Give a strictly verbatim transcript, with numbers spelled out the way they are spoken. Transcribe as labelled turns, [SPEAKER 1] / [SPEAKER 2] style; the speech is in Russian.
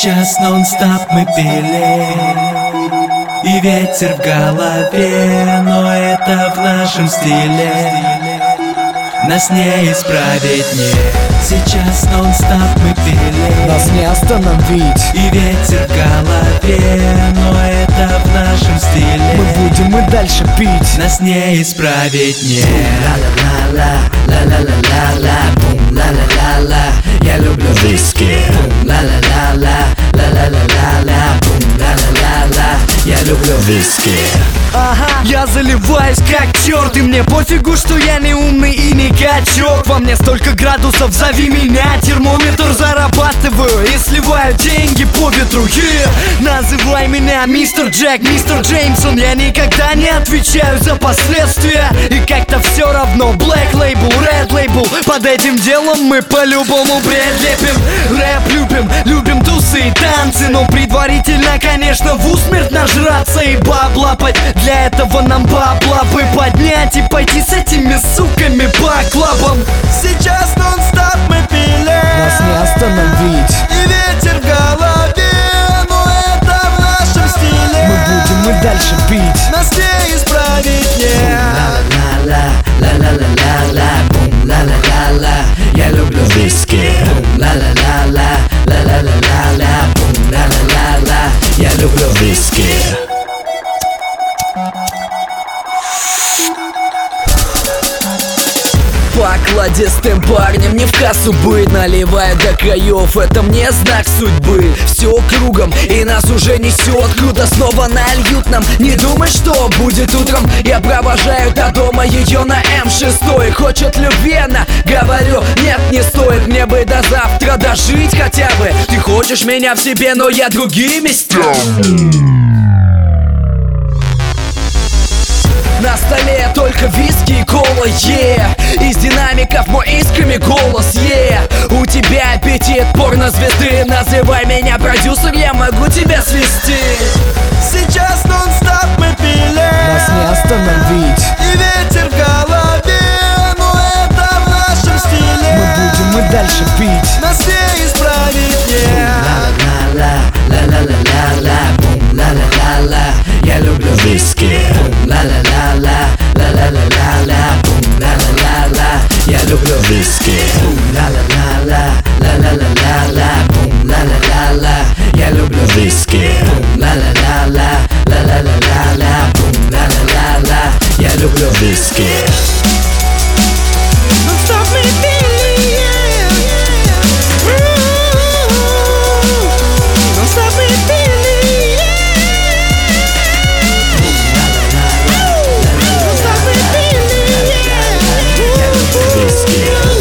[SPEAKER 1] Сейчас нон-стоп мы пили, и ветер в голове, но это в нашем стиле, нас не исправить, нет. Сейчас нон-стоп мы пили,
[SPEAKER 2] нас не остановить,
[SPEAKER 1] и ветер в голове, но это в нашем стиле,
[SPEAKER 2] мы будем и дальше пить,
[SPEAKER 1] нас не исправить, нет.
[SPEAKER 3] Ла-ла-ла-ла, ла-ла-ла-ла-ла, бум, ла-ла-ла-ла, я люблю
[SPEAKER 4] виски.
[SPEAKER 3] бум, ла-ла-ла-ла, ла-ла-ла-ла-ла, бум, ла-ла-ла-ла, я люблю
[SPEAKER 4] виски.
[SPEAKER 2] Ага, я заливаюсь как черт, и мне пофигу, что я не умный и не качок. Во мне столько градусов, зови меня, термометр зарабатываю и сливаю деньги по ветру, yeah. Называй меня мистер Джек, мистер Джеймсон, я никогда не отвечаю за последствия. И как-то все равно, Black Label, Red Label, под этим делом мы по-любому бред лепим. Рэп любим, любим тусы и танцы, но предварительно, конечно, в усмерть нажраться и баблапать. Для этого нам бабла бы поднять и пойти с этими суками по клабам.
[SPEAKER 1] Сейчас нон-стоп мы пили,
[SPEAKER 2] Нас не остановить,
[SPEAKER 1] и ветер в голове, но это в нашем стиле,
[SPEAKER 2] мы будем и дальше пить,
[SPEAKER 1] нас не исправить, нет.
[SPEAKER 3] ла-ла-ла, ла-ла-ла-ла-ла, бум, ла-ла-ла-ла, я люблю
[SPEAKER 4] виски.
[SPEAKER 3] бум, ла-ла-ла-ла, ла-ла-ла-ла-ла, бум, ла-ла-ла-ла, я люблю
[SPEAKER 4] Виски.
[SPEAKER 2] покладистым парнем не в кассу быть, наливая до краев, это мне знак судьбы. Все кругом и нас уже несет, круто снова нальют нам. Не думай, что будет утром, я провожаю до дома ее на эм шесть. Хочет любви она, говорю, нет, не стоит, мне бы до завтра дожить хотя бы. Ты хочешь меня в себе, но я другими стал. На столе только виски и кола, yeah. Из динамиков мой искрами голос, yeah. У тебя аппетит порнозвезды, называй меня продюсер, я могу тебя свести.
[SPEAKER 1] Сейчас нон-стоп мы пили,
[SPEAKER 2] Нас не остановить,
[SPEAKER 1] и ветер в голове, но это в нашем стиле,
[SPEAKER 2] мы будем и дальше пить,
[SPEAKER 1] нас не исправить, нет.
[SPEAKER 3] ла-ла-ла, ла-ла-ла-ла-ла, бум, ла-ла-ла-ла, я люблю
[SPEAKER 4] Виски.
[SPEAKER 3] бум, ла-ла-ла-ла, ла-ла-ла-ла-ла, бум, ла-ла-ла-ла, я люблю
[SPEAKER 4] Виски.
[SPEAKER 3] бум, ла-ла-ла-ла, ла-ла-ла-ла-ла, бум, ла-ла-ла-ла, я люблю
[SPEAKER 4] Виски.
[SPEAKER 3] бум, ла-ла-ла-ла, ла-ла-ла-ла-ла, бум, ла-ла-ла-ла, я люблю
[SPEAKER 4] Виски.
[SPEAKER 1] Stop me feeling, yeah, yeah. Ooh, don't stop me feeling, yeah. Don't stop me feeling, yeah.
[SPEAKER 4] Виски.